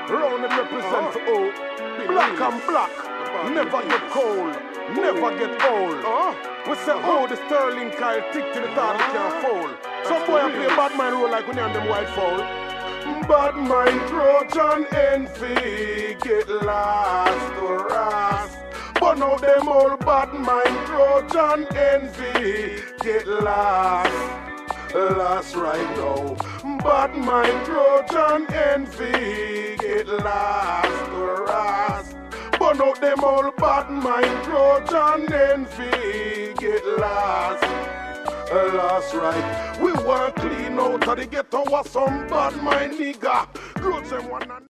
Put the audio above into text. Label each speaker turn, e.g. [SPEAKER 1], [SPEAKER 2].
[SPEAKER 1] Round it represent for all. Black and black, never get cold, never get old. We say, oh, the Sterling Kyle tick till the thought they can't fall. Some boy play bad mind role like when they on them white foul. Bad mind, Trojan, envy, get lost to rust. But now them all bad mind, Trojan, envy, get lost. Lost right now. Bad mind, Trojan, envy, get lost to rust. But now them all bad mind, Trojan, envy, get lost. Lost right. We want clean out of the ghetto with some bad mind nigga. Grudge them one and